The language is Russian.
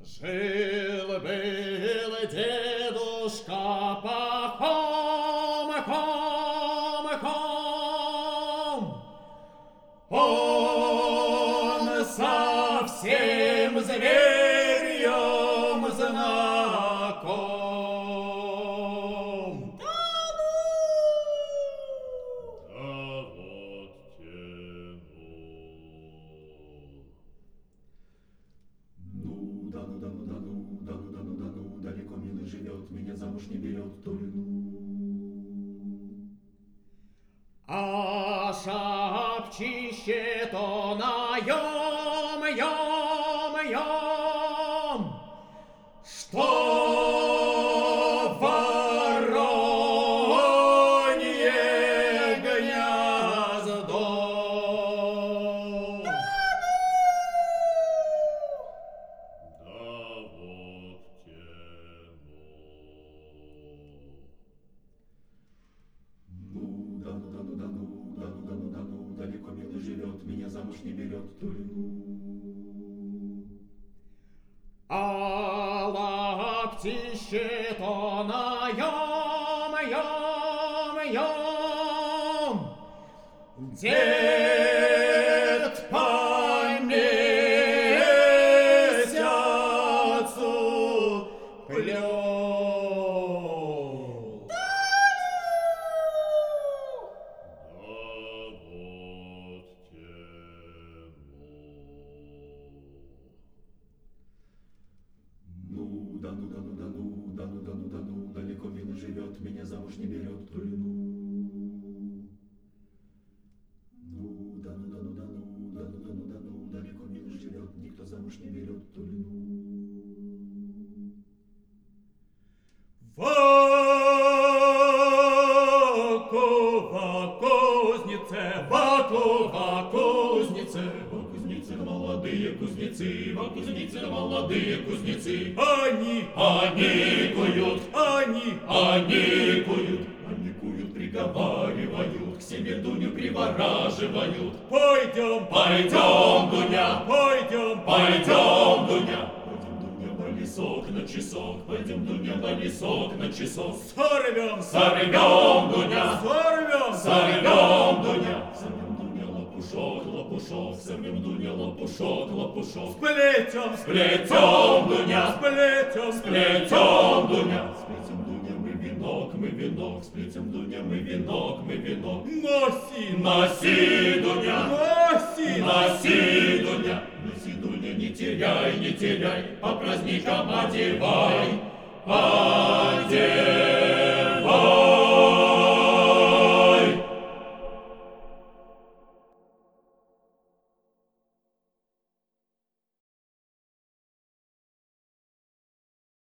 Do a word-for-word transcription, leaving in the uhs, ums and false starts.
Жил-был дедушка Пахом, хом, хом. Он совсем зверем знаком. Да вот тяну. Ну, да ну, да ну, да ну, да ну, да ну, да ну, далеко милый живет, меня замуж не берет, то ли ну. А шапчище то наем, ем, ем, что воронье гнездо. Да вот тяну. Ну, да ну, да ну, да ну, да ну, да ну, да ну, далеко милый живет, меня замуж не берет, то ли ну. А лаптище то наем, ем, ем. Дед по месяцу плел. Да вот тяну. Ну, да ну, да ну, да ну, да ну, да ну, да ну, далеко милый живет, меня замуж не берет, то ли ну. Ну, да ну, да ну, да ну, да ну, да ну, да ну, далеко милый живет, никто замуж не берет, то ли ну. Вакува кузнице, вакува кузнице, Во кузнице молодые кузнецы, во кузнице молодые кузнецы, они, они куют, они, они куют, они куют, приговаривают, к себе Дуню привораживают. пойдем, Пойдем, Дуня, пойдем, пойдем, Дуня, пойдем, Дуня, в лесок на часок, пойдем, Дуня, в лесок на часок. сорвем, Сорвем, Дуня, сорвем, сорвем, Дуня, сорвем, Дуня, лопушок, лопушок, сорвем, Дуня, лопушок, лопушок. сплетем, Сплетем, Дуня, сплетем, сплетем, Дуня, сплетем, Дуня, мы венок, мы венок, сплетем, Дуня, мы венок, мы венок. носи, Носи, Дуня, носи, носи, Дуня, носи, Дуня, не теряй, не теряй, по праздникам одевай. А